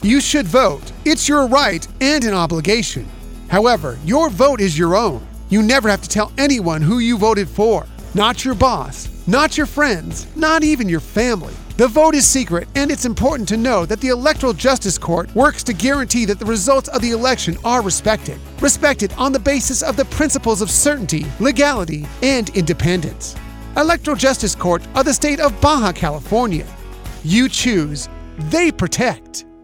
You should vote. It's your right and an obligation. However, your vote is your own. You never have to tell anyone who you voted for. Not your boss, not your friends, not even your family. The vote is secret, and it's important to know that the Electoral Justice Court works to guarantee that the results of the election are respected. Respected on the basis of the principles of certainty, legality, and independence. Electoral Justice Court of the state of Baja California. You choose, they protect.